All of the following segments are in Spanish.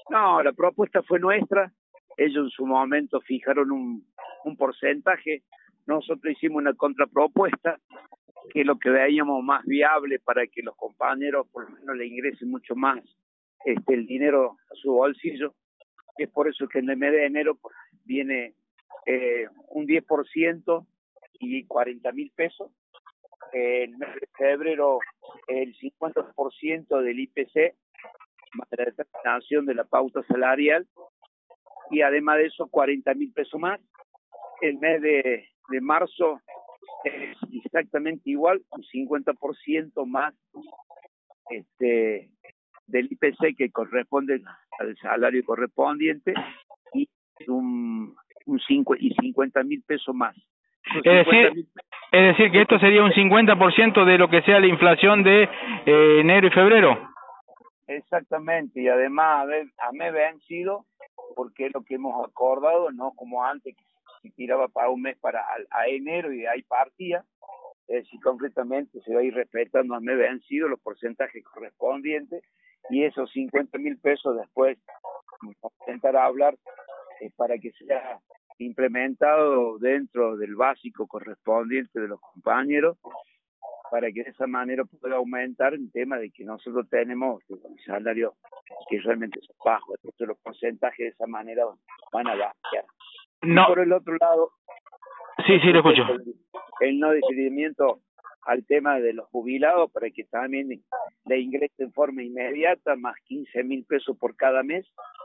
No, la propuesta fue nuestra. Ellos en su momento fijaron un porcentaje. Nosotros hicimos una contrapropuesta, que es lo que veíamos más viable para que los compañeros por lo menos le ingresen mucho más el dinero a su bolsillo. Es por eso que en el mes de enero viene un 10% y 40.000 pesos. El mes de febrero el 50% del IPC, más la determinación de la pauta salarial, y además de eso 40.000 pesos más. El mes de marzo es exactamente igual, un 50% más del IPC que corresponde al salario correspondiente, y un 50.000 pesos más. Es decir, que esto sería un 50% de lo que sea la inflación de enero y febrero. Exactamente, y además a mes vencido, porque es lo que hemos acordado, no como antes que se tiraba para un mes a enero y de ahí partía. Es decir, concretamente se va a ir respetando a mes vencido los porcentajes correspondientes, y esos 50.000 pesos después vamos a intentar hablar para que sea implementado dentro del básico correspondiente de los compañeros, para que de esa manera pueda aumentar el tema de que nosotros tenemos un salario que realmente es bajo. Entonces los porcentajes de esa manera van a bajar. No. Y por el otro lado, sí, lo escucho. El no deferimiento al tema de los jubilados para que también le ingrese en forma inmediata más 15.000 pesos por cada mes.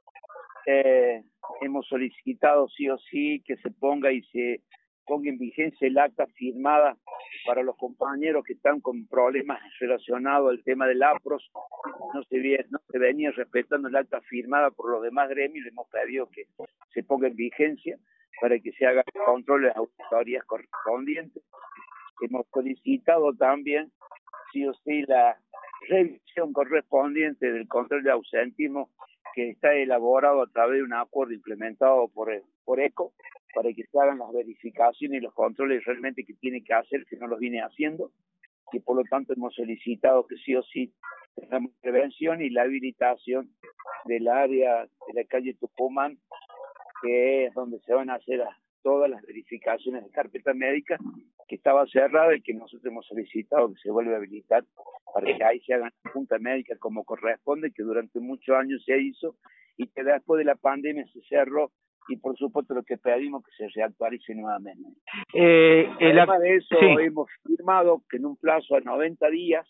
Hemos solicitado sí o sí que se ponga en vigencia el acta firmada para los compañeros que están con problemas relacionados al tema del APROS. No se venía respetando el acta firmada por los demás gremios. Le hemos pedido que se ponga en vigencia para que se hagan controles de auditorías correspondientes. Hemos solicitado también sí o sí la revisión correspondiente del control de ausentismo, que está elaborado a través de un acuerdo implementado por ECO, para que se hagan las verificaciones y los controles realmente que tiene que hacer, que no los viene haciendo, y por lo tanto hemos solicitado que sí o sí tengamos prevención y la habilitación del área de la calle Tucumán, que es donde se van a hacer todas las verificaciones de carpeta médica, que estaba cerrada y que nosotros hemos solicitado que se vuelva a habilitar para que ahí se hagan la junta médica como corresponde, que durante muchos años se hizo y que después de la pandemia se cerró, y por supuesto lo que pedimos que se reactualice nuevamente. Además de eso, sí, hemos firmado que en un plazo de 90 días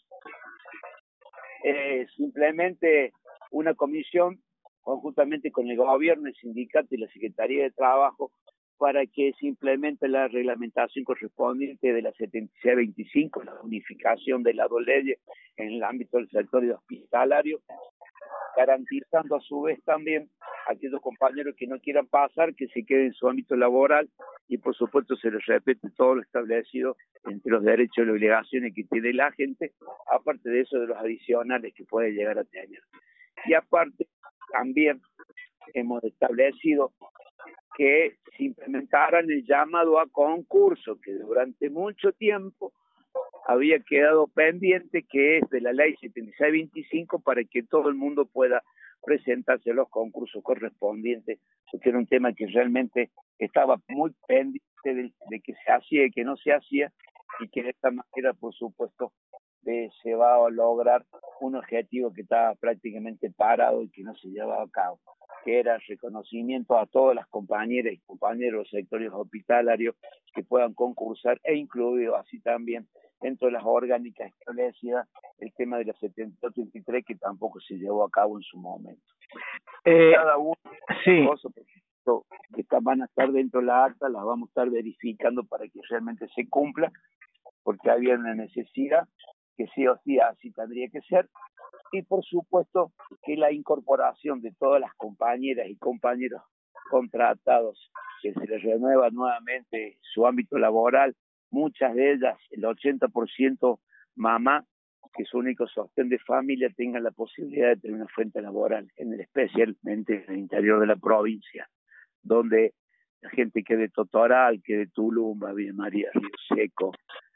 simplemente una comisión conjuntamente con el gobierno, el sindicato y la Secretaría de Trabajo, para que se implemente la reglamentación correspondiente de la 7625, la unificación de las dos leyes en el ámbito del sector hospitalario, garantizando a su vez también a aquellos compañeros que no quieran pasar, que se queden en su ámbito laboral, y por supuesto se les respete todo lo establecido entre los derechos y las obligaciones que tiene la gente, aparte de eso de los adicionales que puede llegar a tener. Y aparte también hemos establecido que se implementaran el llamado a concurso, que durante mucho tiempo había quedado pendiente, que es de la ley 7625, para que todo el mundo pueda presentarse a los concursos correspondientes, porque era un tema que realmente estaba muy pendiente de que se hacía y que no se hacía, y que de esta manera, por supuesto, se va a lograr un objetivo que estaba prácticamente parado y que no se llevaba a cabo, que era el reconocimiento a todas las compañeras y compañeros de los sectores hospitalarios que puedan concursar, e incluido así también dentro de las orgánicas establecidas el tema de la 7223, que tampoco se llevó a cabo en su momento. Cada uno sí. cosas, por ejemplo, que van a estar dentro de la acta, las vamos a estar verificando para que realmente se cumpla, porque había una necesidad que sí o sí así tendría que ser. Y por supuesto que la incorporación de todas las compañeras y compañeros contratados, que se les renueva nuevamente su ámbito laboral, muchas de ellas, el 80% mamá, que su único sostén de familia, tengan la posibilidad de tener una fuente laboral, especialmente en el interior de la provincia, donde la gente que de Totoral, que de Tulumba, Villa María, Río Seco,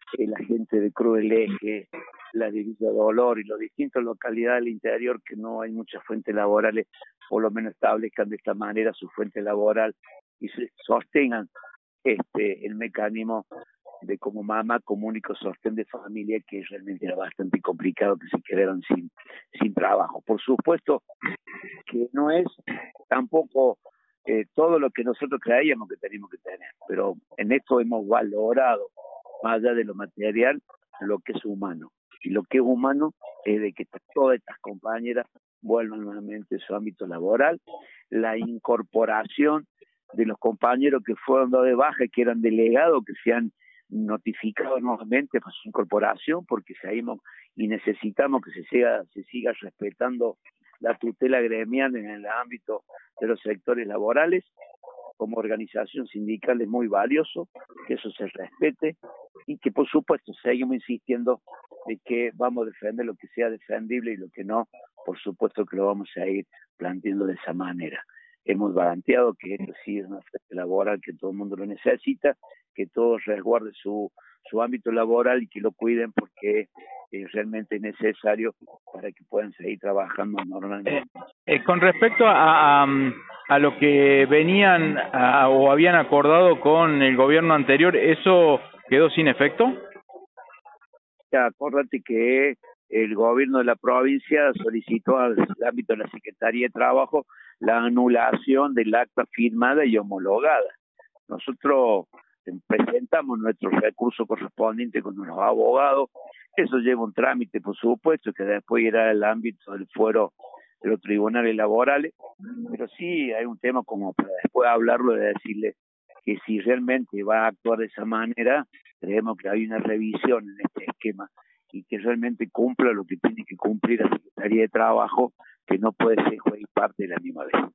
la gente de Cruz del Eje, la de Villa Dolor y las distintas localidades del interior que no hay muchas fuentes laborales, por lo menos establezcan de esta manera su fuente laboral y sostengan el mecanismo de como mamá como único sostén de familia, que realmente era bastante complicado que se quedaran sin trabajo. Por supuesto que no es tampoco todo lo que nosotros creíamos que teníamos que tener, pero en esto hemos valorado, más allá de lo material, lo que es humano. Y lo que es humano es de que todas estas compañeras vuelvan nuevamente a su ámbito laboral, la incorporación de los compañeros que fueron dados de baja y que eran delegados, que se han notificado nuevamente para su incorporación, porque seguimos y necesitamos que se siga respetando la tutela gremial en el ámbito de los sectores laborales. Como organización sindical es muy valioso que eso se respete y que por supuesto seguimos insistiendo de que vamos a defender lo que sea defendible y lo que no, por supuesto que lo vamos a ir planteando de esa manera. Hemos planteado que esto sí es una fuente laboral, que todo el mundo lo necesita, que todos resguarden su ámbito laboral y que lo cuiden porque es realmente necesario para que puedan seguir trabajando normalmente. Con respecto a lo que venían o habían acordado con el gobierno anterior, ¿eso quedó sin efecto? Ya, acuérdate que el gobierno de la provincia solicitó al ámbito de la Secretaría de Trabajo la anulación del acta firmada y homologada. Nosotros presentamos nuestros recursos correspondientes con los abogados. Eso lleva un trámite, por supuesto, que después irá al ámbito del fuero de los tribunales laborales, pero sí hay un tema como para después hablarlo, de decirle que si realmente va a actuar de esa manera, creemos que hay una revisión en este esquema y que realmente cumpla lo que tiene que cumplir la Secretaría de Trabajo, que no puede ser juez y parte de la misma vez.